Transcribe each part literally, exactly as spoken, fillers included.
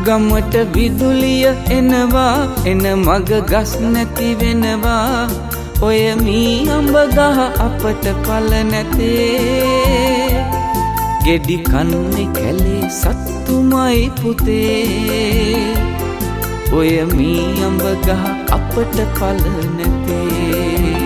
ගමට විදුලිය එනවා එන මග ගස් නැති වෙනවා ඔය මී අඹ ගහ අපට පල නැතේ ගෙඩි කන්නේ කැලේ සත්තුමයි පුතේ ඔය මී අඹ ගහ අපට පල නැතේ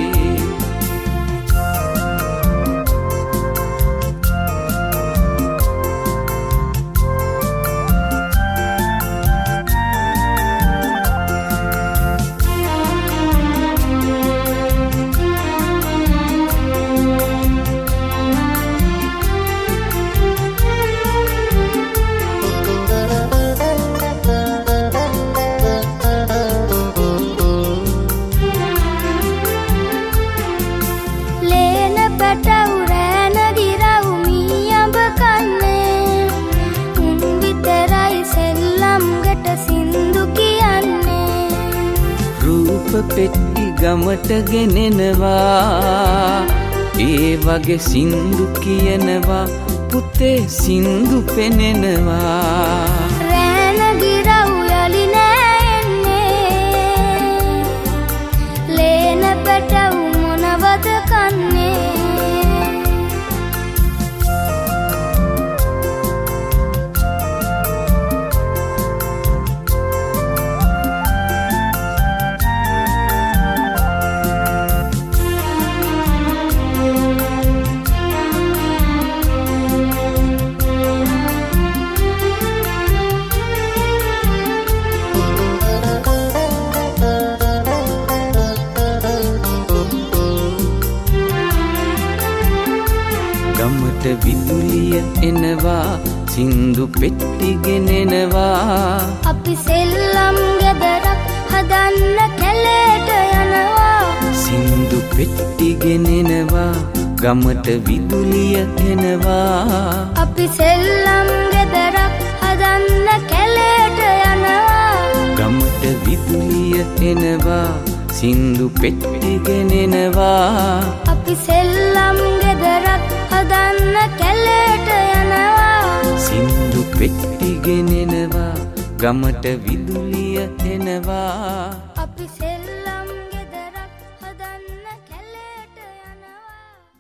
පෙට්ටි ගමට ගෙනෙනවා ඒ වගේ සින්දු කියනවා පුතේ සින්දු පෙනෙනවා රෑන ගිරව් යලි නෑන්නේ ලේන පැටව් මොනවද කන්නේ ගමට විදුලිය එනවා සින්දු පෙට්ටි ගෙනෙනවා අපි සෙල්ලම් ගෙදරක් හදන්න කැලේට යනවා සින්දු පෙට්ටි ගෙනෙනවා ගමට විදුලිය එනවා අපි සෙල්ලම් ගෙදරක් හදන්න කැලේට යනවා ගමට විදුලිය එනවා සින්දු පෙට්ටි ගෙනෙනවා අපි සෙල්ලම් ගෙදරක් හදන්න කැලේට යනවා සින්දු පෙට්ටි ගෙනෙනවා ගමට විදුලිය එනවා අපි සෙල්ලම්